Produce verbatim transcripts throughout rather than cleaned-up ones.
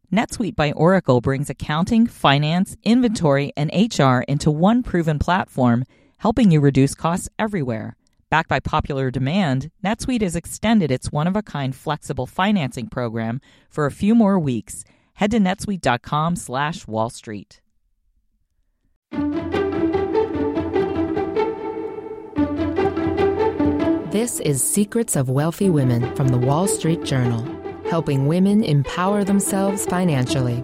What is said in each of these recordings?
NetSuite by Oracle brings accounting, finance, inventory, and H R into one proven platform, helping you reduce costs everywhere. Backed by popular demand, NetSuite has extended its one-of-a-kind flexible financing program for a few more weeks. Head to netsuite.com slash Wall Street. This is Secrets of Wealthy Women from the Wall Street Journal, helping women empower themselves financially.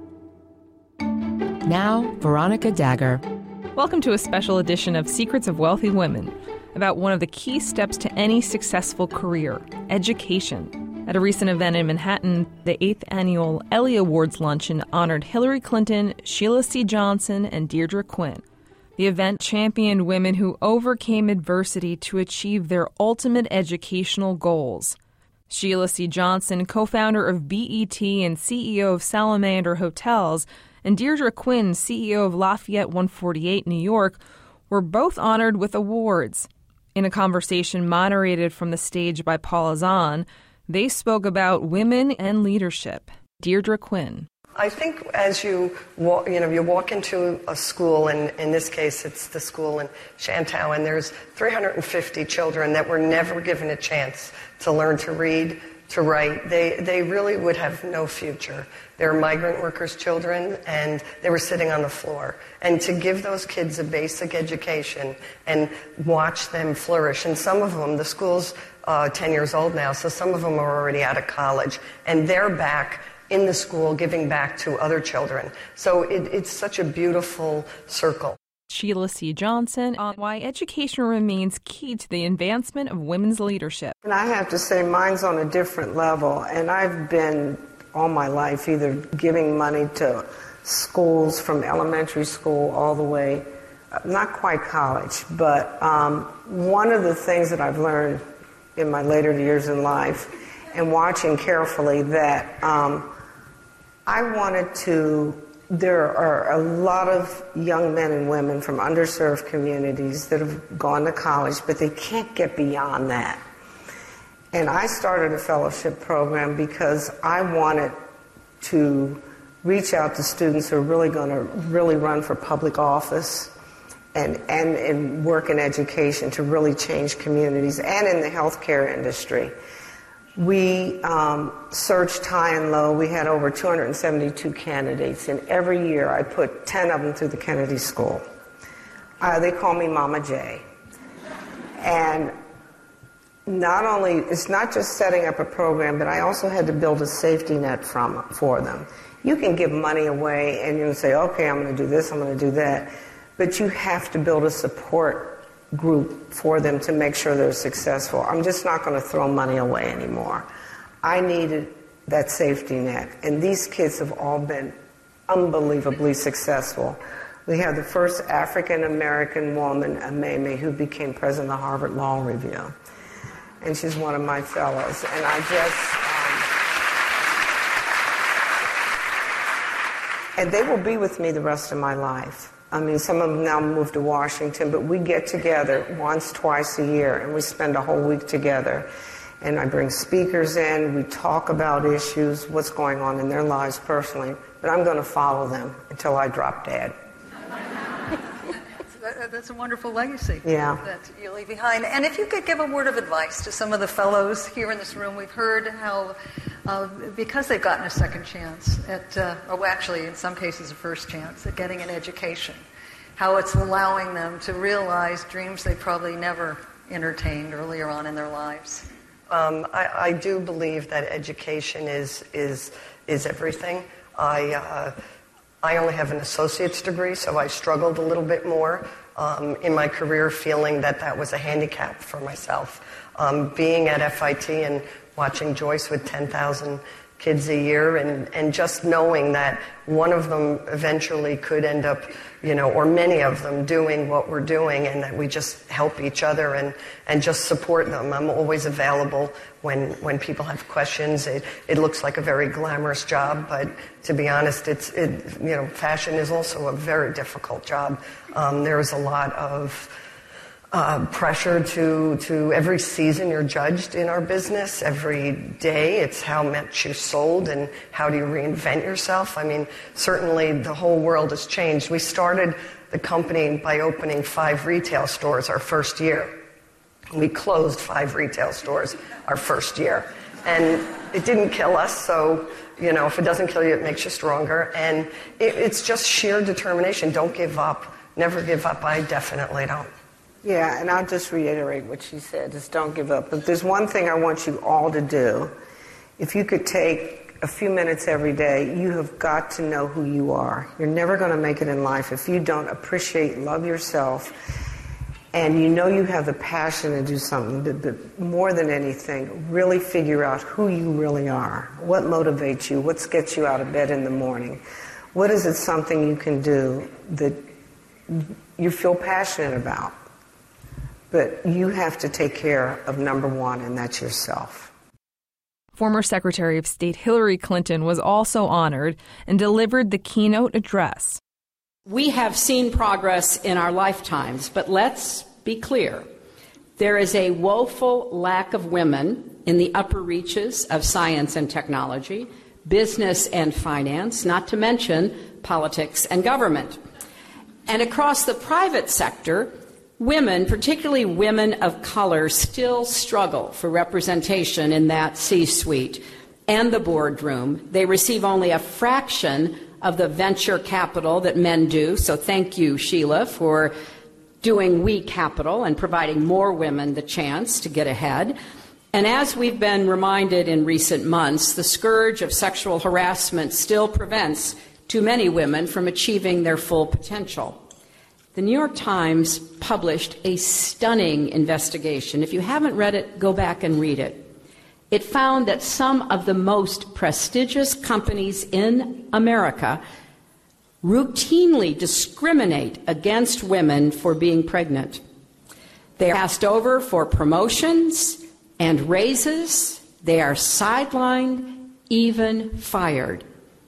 Now, Veronica Dagher. Welcome to a special edition of Secrets of Wealthy Women, about one of the key steps to any successful career, education. At a recent event in Manhattan, the eighth annual Ellie Awards luncheon honored Hillary Clinton, Sheila C. Johnson, and Deirdre Quinn. The event championed women who overcame adversity to achieve their ultimate educational goals. Sheila C. Johnson, co-founder of B E T and C E O of Salamander Hotels, and Deirdre Quinn, C E O of Lafayette one forty-eight, New York, were both honored with awards. In a conversation moderated from the stage by Paula Zahn, they spoke about women and leadership. Deirdre Quinn. I think as you walk, you know, you walk into a school, and in this case it's the school in Shantou, and there's three hundred fifty children that were never given a chance to learn to read, to write. They they really would have no future. They're migrant workers' children, and they were sitting on the floor. And to give those kids a basic education and watch them flourish, and some of them, the school's uh, ten years old now, so some of them are already out of college, and they're back in the school giving back to other children. So it, it's such a beautiful circle. Sheila C. Johnson on why education remains key to the advancement of women's leadership. And I have to say mine's on a different level, and I've been all my life either giving money to schools from elementary school all the way, not quite college, but um, one of the things that I've learned in my later years in life and watching carefully that um, I wanted to, there are a lot of young men and women from underserved communities that have gone to college, but they can't get beyond that. And I started a fellowship program because I wanted to reach out to students who are really going to really run for public office and, and, and work in education to really change communities, and in the healthcare industry. We um, searched high and low. We had over two hundred seventy-two candidates, and every year I put ten of them through the Kennedy School. Uh, they call me Mama J. And not only, it's not just setting up a program, but I also had to build a safety net from for them. You can give money away and you can say, okay, I'm going to do this, I'm going to do that, but you have to build a support group for them to make sure they're successful. I'm just not going to throw money away anymore. I needed that safety net, and these kids have all been unbelievably successful. We have the first African-American woman, Ameme, who became president of the Harvard Law Review, and she's one of my fellows, and I just... Um, and they will be with me the rest of my life. I mean, some of them now moved to Washington, but we get together once, twice a year, and we spend a whole week together. And I bring speakers in, we talk about issues, what's going on in their lives personally, but I'm going to follow them until I drop dead. That's a wonderful legacy yeah. that you leave behind. And if you could give a word of advice to some of the fellows here in this room, we've heard how, uh, because they've gotten a second chance at, uh, or actually in some cases a first chance at getting an education, how it's allowing them to realize dreams they probably never entertained earlier on in their lives. Um, I, I do believe that education is is is everything. I uh, I only have an associate's degree, so I struggled a little bit more um, in my career, feeling that that was a handicap for myself. Um, being at F I T and watching Joyce with ten thousand kids a year, and, and just knowing that one of them eventually could end up, you know, or many of them doing what we're doing, and that we just help each other and, and just support them. I'm always available when, when people have questions. It, it looks like a very glamorous job, but to be honest, it's, it, you know, fashion is also a very difficult job. Um, there's a lot of uh, pressure to, to every season you're judged in our business. Every day it's how much you sold and how do you reinvent yourself. I mean, certainly the whole world has changed. We started the company by opening five retail stores our first year. We closed five retail stores our first year. And it didn't kill us, so, you know, if it doesn't kill you, it makes you stronger. And it, it's just sheer determination. Don't give up. Never give up. I definitely don't. Yeah, and I'll just reiterate what she said, just don't give up. But there's one thing I want you all to do. If you could take a few minutes every day, you have got to know who you are. You're never going to make it in life if you don't appreciate, love yourself, and you know you have the passion to do something, but, but more than anything, really figure out who you really are. What motivates you? What gets you out of bed in the morning? What is it something you can do that you feel passionate about? But you have to take care of number one, and that's yourself. Former Secretary of State Hillary Clinton was also honored and delivered the keynote address. We have seen progress in our lifetimes, but let's be clear. There is a woeful lack of women in the upper reaches of science and technology, business and finance, not to mention politics and government. And across the private sector, women, particularly women of color, still struggle for representation in that C-suite and the boardroom. They receive only a fraction of the venture capital that men do. So thank you, Sheila, for doing We Capital and providing more women the chance to get ahead. And as we've been reminded in recent months, the scourge of sexual harassment still prevents too many women from achieving their full potential. The New York Times published a stunning investigation. If you haven't read it, go back and read it. It found that some of the most prestigious companies in America routinely discriminate against women for being pregnant. They are passed over for promotions and raises. They are sidelined, even fired.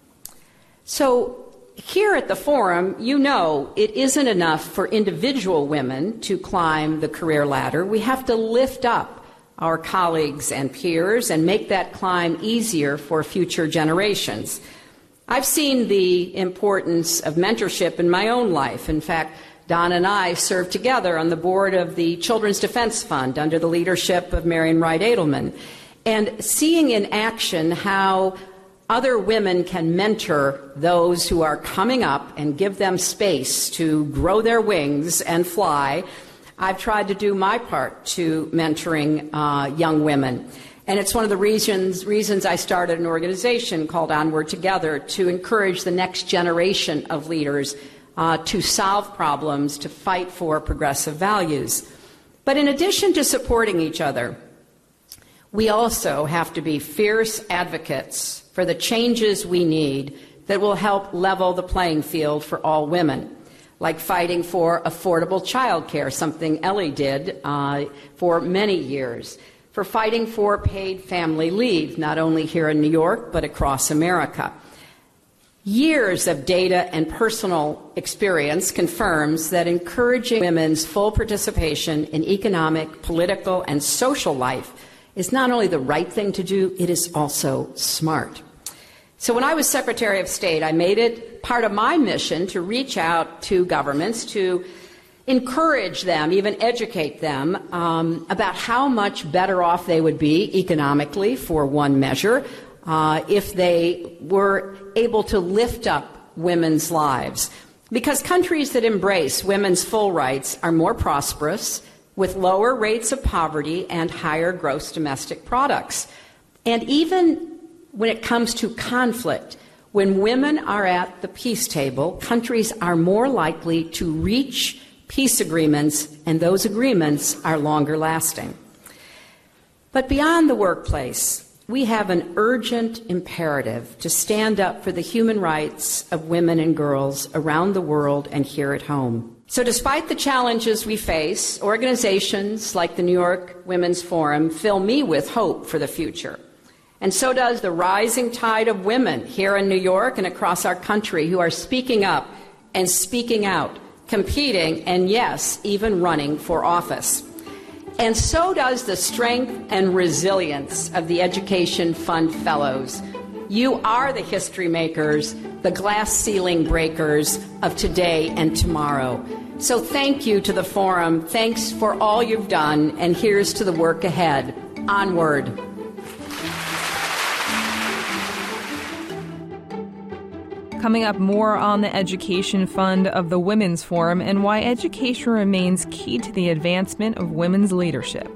So, here at the Forum, you know it isn't enough for individual women to climb the career ladder. We have to lift up our colleagues and peers and make that climb easier for future generations. I've seen the importance of mentorship in my own life. In fact, Don and I served together on the board of the Children's Defense Fund under the leadership of Marian Wright Edelman. And seeing in action how other women can mentor those who are coming up and give them space to grow their wings and fly. I've tried to do my part to mentoring uh, young women. And it's one of the reasons, reasons I started an organization called Onward Together to encourage the next generation of leaders uh, to solve problems, to fight for progressive values. But in addition to supporting each other, we also have to be fierce advocates for the changes we need that will help level the playing field for all women, like fighting for affordable child care, something Ellie did uh, for many years, for fighting for paid family leave, not only here in New York, but across America. Years of data and personal experience confirms that encouraging women's full participation in economic, political, and social life is not only the right thing to do, it is also smart. So when I was Secretary of State, I made it part of my mission to reach out to governments to encourage them, even educate them um, about how much better off they would be economically, for one measure, uh, if they were able to lift up women's lives. Because countries that embrace women's full rights are more prosperous, with lower rates of poverty and higher gross domestic products. And even when it comes to conflict, when women are at the peace table, countries are more likely to reach peace agreements, and those agreements are longer lasting. But beyond the workplace, we have an urgent imperative to stand up for the human rights of women and girls around the world and here at home. So despite the challenges we face, organizations like the New York Women's Forum fill me with hope for the future. And so does the rising tide of women here in New York and across our country who are speaking up and speaking out competing, and yes, even running for office. And so does the strength and resilience of the Education Fund Fellows. You are the history makers, the glass ceiling breakers of today and tomorrow. So thank you to the Forum. Thanks for all you've done, and here's to the work ahead. Onward. Coming up, more on the Education Fund of the Women's Forum and why education remains key to the advancement of women's leadership.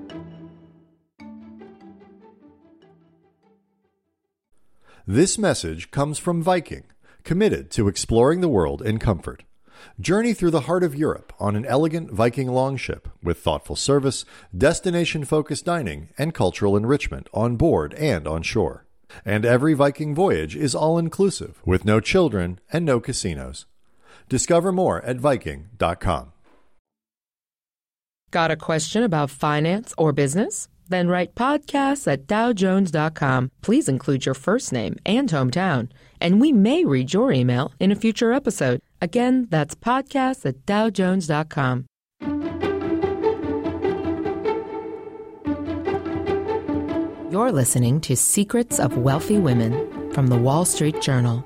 This message comes from Viking, committed to exploring the world in comfort. Journey through the heart of Europe on an elegant Viking longship with thoughtful service, destination-focused dining, and cultural enrichment on board and on shore. And every Viking voyage is all-inclusive, with no children and no casinos. Discover more at Viking dot com. Got a question about finance or business? Then write podcasts at Dow Jones dot com. Please include your first name and hometown, and we may read your email in a future episode. Again, that's podcasts at Dow Jones dot com. You're listening to Secrets of Wealthy Women from the Wall Street Journal.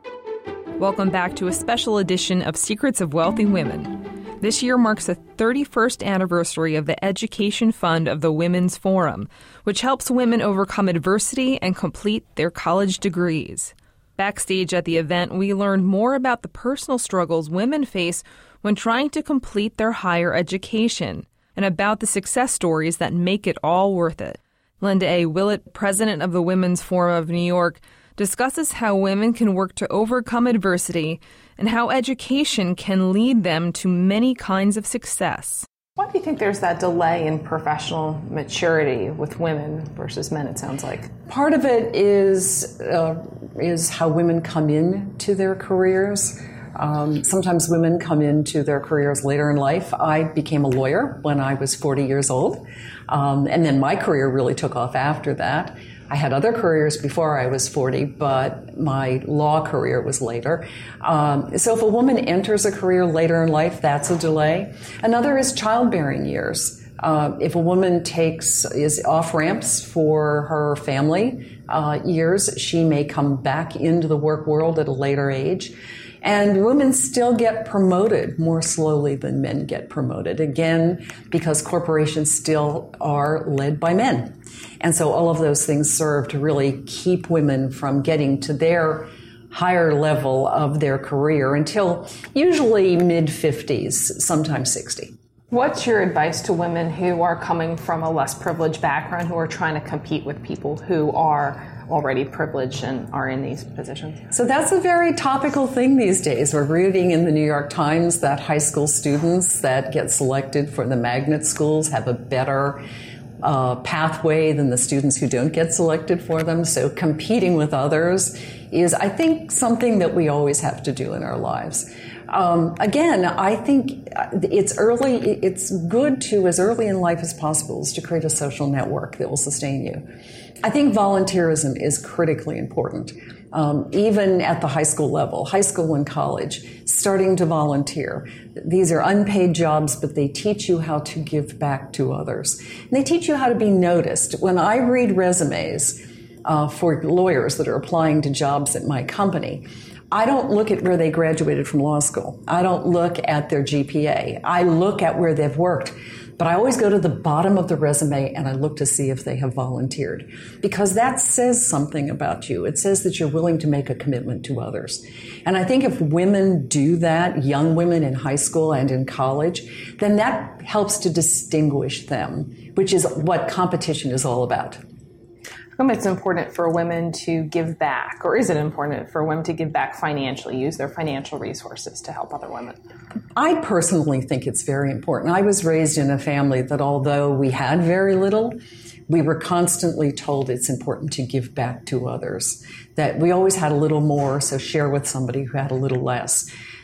Welcome back to a special edition of Secrets of Wealthy Women. This year marks the thirty-first anniversary of the Education Fund of the Women's Forum, which helps women overcome adversity and complete their college degrees. Backstage at the event, we learned more about the personal struggles women face when trying to complete their higher education, and about the success stories that make it all worth it. Linda A. Willett, president of the Women's Forum of New York, discusses how women can work to overcome adversity and how education can lead them to many kinds of success. Why do you think there's that delay in professional maturity with women versus men, it sounds like? Part of it is uh, is how women come into their careers. Um, sometimes women come into their careers later in life. I became a lawyer when I was forty years old, um, and then my career really took off after that. I had other careers before I was forty, but my law career was later. Um, so if a woman enters a career later in life, that's a delay. Another is childbearing years. Uh, if a woman takes is off ramps for her family uh, years, she may come back into the work world at a later age. And women still get promoted more slowly than men get promoted, again, because corporations still are led by men. And so all of those things serve to really keep women from getting to their higher level of their career until usually mid fifties, sometimes sixty. What's your advice to women who are coming from a less privileged background, who are trying to compete with people who are already privileged and are in these positions? So that's a very topical thing these days. We're reading in the New York Times that high school students that get selected for the magnet schools have a better uh, pathway than the students who don't get selected for them. So competing with others is, I think, something that we always have to do in our lives. Um, again, I think it's early, it's good to, as early in life as possible, is to create a social network that will sustain you. I think volunteerism is critically important, um, even at the high school level, high school and college, starting to volunteer. These are unpaid jobs, but they teach you how to give back to others. And they teach you how to be noticed. When I read resumes uh, for lawyers that are applying to jobs at my company, I don't look at where they graduated from law school. I don't look at their G P A. I look at where they've worked. But I always go to the bottom of the resume and I look to see if they have volunteered, because that says something about you. It says that you're willing to make a commitment to others. And I think if women do that, young women in high school and in college, then that helps to distinguish them, which is what competition is all about. How come it's important for women to give back, or is it important for women to give back financially, use their financial resources to help other women? I personally think it's very important. I was raised in a family that although we had very little, we were constantly told it's important to give back to others, that we always had a little more, so share with somebody who had a little less.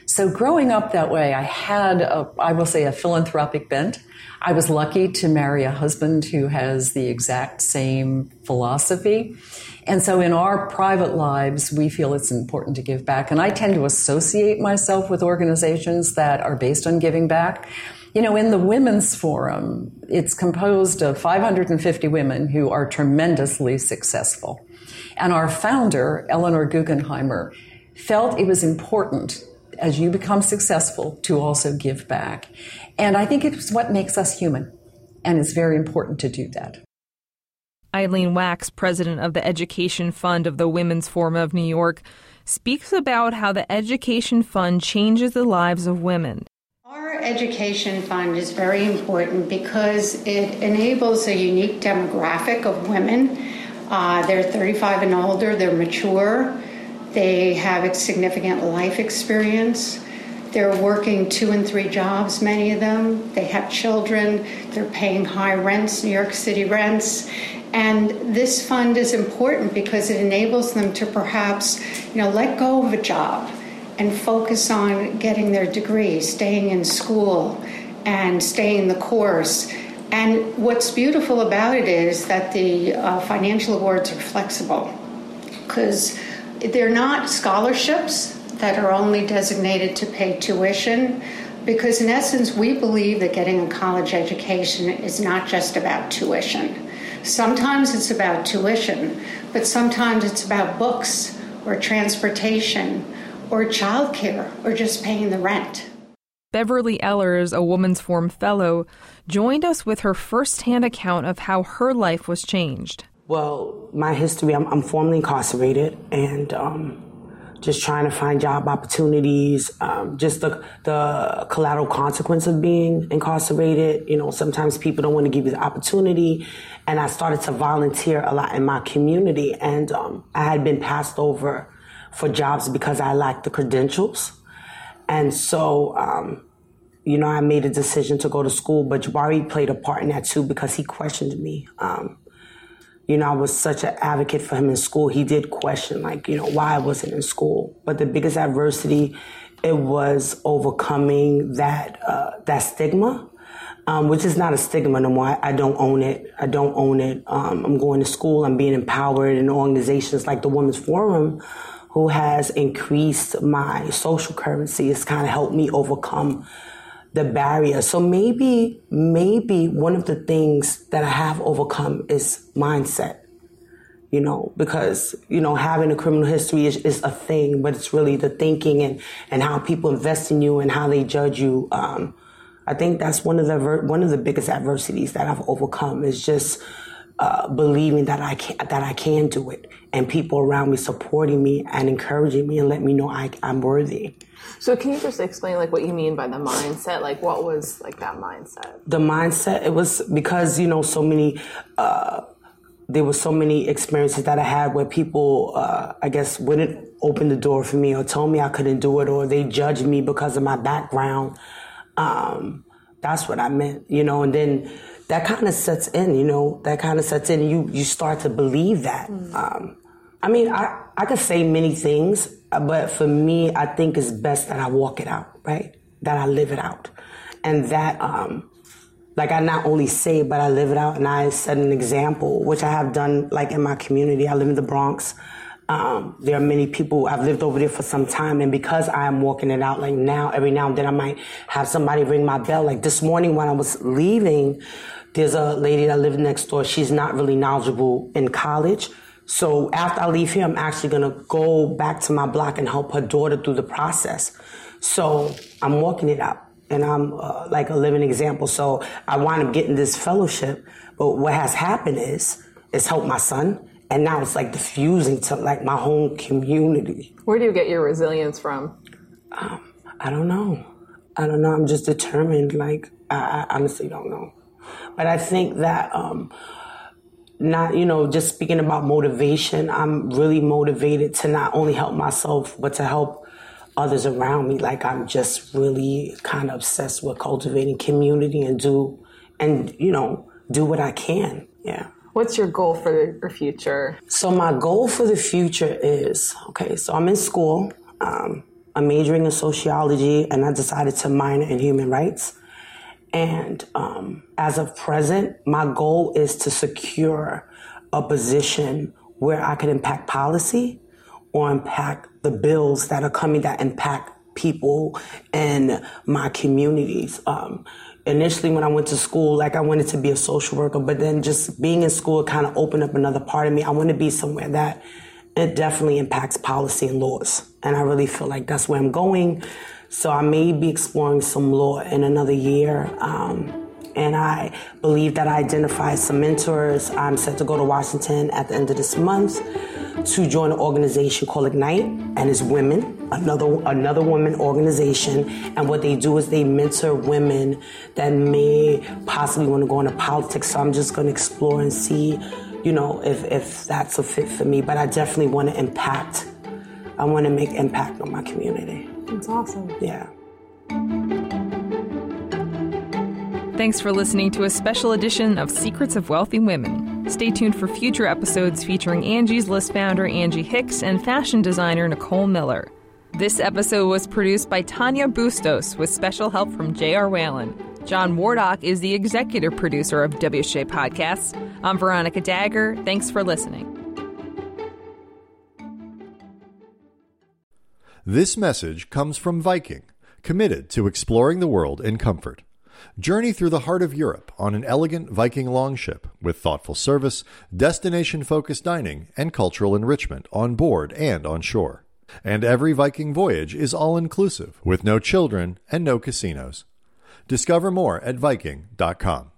So growing up that way, I had, a, I will say, a philanthropic bent. I was lucky to marry a husband who has the exact same philosophy. And so in our private lives, we feel it's important to give back. And I tend to associate myself with organizations that are based on giving back. You know, in the Women's Forum, it's composed of five hundred fifty women who are tremendously successful. And our founder, Eleanor Guggenheimer, felt it was important as you become successful to also give back. And I think it's what makes us human. And it's very important to do that. Eileen Wax, president of the Education Fund of the Women's Forum of New York, speaks about how the Education Fund changes the lives of women. Our Education Fund is very important because it enables a unique demographic of women. Uh, they're thirty-five and older, they're mature, they have a significant life experience. They're working two and three jobs, many of them. They have children. They're paying high rents, New York City rents. And this fund is important because it enables them to perhaps, you know, let go of a job and focus on getting their degree, staying in school and staying the course. And what's beautiful about it is that the uh, financial awards are flexible because they're not scholarships that are only designated to pay tuition, because in essence, we believe that getting a college education is not just about tuition. Sometimes it's about tuition, but sometimes it's about books or transportation or childcare or just paying the rent. Beverly Ehlers, a Women's Forum Fellow, joined us with her firsthand account of how her life was changed. Well, my history, I'm, I'm formerly incarcerated and um, just trying to find job opportunities, um, just the, the collateral consequence of being incarcerated. You know, sometimes people don't want to give you the opportunity. And I started to volunteer a lot in my community. And um, I had been passed over for jobs because I lacked the credentials. And so, um, you know, I made a decision to go to school, but Jabari played a part in that too because he questioned me. Um, You know, I was such an advocate for him in school. He did question, like, you know, why I wasn't in school. But the biggest adversity, it was overcoming that uh, that stigma, um, which is not a stigma no more. I, I don't own it. I don't own it. Um, I'm going to school. I'm being empowered in organizations like the Women's Forum, who has increased my social currency. It's kind of helped me overcome the barrier. So maybe, maybe one of the things that I have overcome is mindset, you know, because, you know, having a criminal history is, is a thing, but it's really the thinking and, and how people invest in you and how they judge you. Um, I think that's one of the, one of the biggest adversities that I've overcome is just uh, believing that I can, that I can do it, and people around me supporting me and encouraging me and letting me know I, I'm worthy. So can you just explain like what you mean by the mindset? Like what was like that mindset? The mindset, it was because, you know, so many, uh, there were so many experiences that I had where people, uh, I guess, wouldn't open the door for me or told me I couldn't do it, or they judged me because of my background. Um, that's what I meant, you know, and then that kind of sets in, you know, that kind of sets in and you, you start to believe that. Mm. Um, I mean, I, I could say many things, but for me, I think it's best that I walk it out, right? That I live it out. And that, um, like I not only say it, but I live it out and I set an example, which I have done like in my community. I live in the Bronx. Um, there are many people, I've lived over there for some time, and because I am walking it out, like now, every now and then I might have somebody ring my bell. Like this morning when I was leaving, there's a lady that lives next door. She's not really knowledgeable in college. So after I leave here, I'm actually going to go back to my block and help her daughter through the process. So I'm walking it out, and I'm uh, like a living example. So I wind up getting this fellowship. But what has happened is, it's helped my son. And now it's like diffusing to like my whole community. Where do you get your resilience from? Um, I don't know. I don't know. I'm just determined. Like, I, I honestly don't know. But I think that, um, not, you know, just speaking about motivation, I'm really motivated to not only help myself, but to help others around me. Like, I'm just really kind of obsessed with cultivating community and do, and, you know, do what I can. Yeah. What's your goal for your future? So my goal for the future is, okay, so I'm in school. Um, I'm majoring in sociology, and I decided to minor in human rights. And um, as of present, my goal is to secure a position where I can impact policy or impact the bills that are coming that impact people in my communities. Um, initially, when I went to school, like I wanted to be a social worker, but then just being in school kind of opened up another part of me. I want to be somewhere that it definitely impacts policy and laws. And I really feel like that's where I'm going. So I may be exploring some law in another year. Um, and I believe that I identified some mentors. I'm set to go to Washington at the end of this month to join an organization called Ignite, and it's women, another another women organization. And what they do is they mentor women that may possibly want to go into politics. So I'm just going to explore and see, you know, if, if that's a fit for me. But I definitely want to impact. I want to make impact on my community. That's awesome. Yeah. Thanks for listening to a special edition of Secrets of Wealthy Women. Stay tuned for future episodes featuring Angie's List founder Angie Hicks and fashion designer Nicole Miller. This episode was produced by Tanya Bustos with special help from J R. Whalen. John Wardock is the executive producer of W S J Podcasts. I'm Veronica Dagger. Thanks for listening. This message comes from Viking, committed to exploring the world in comfort. Journey through the heart of Europe on an elegant Viking longship with thoughtful service, destination-focused dining, and cultural enrichment on board and on shore. And every Viking voyage is all-inclusive, with no children and no casinos. Discover more at Viking dot com.